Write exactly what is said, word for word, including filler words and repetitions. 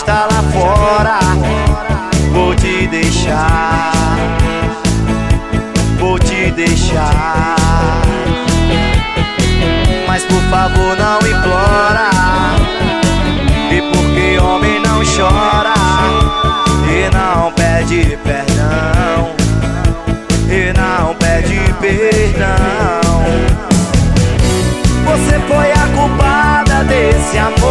está lá fora. Vou te deixar, vou te deixar, mas por favor não implora. E porque homem não chora e não pede perdão, e não pede perdão. Você foi a culpada desse amor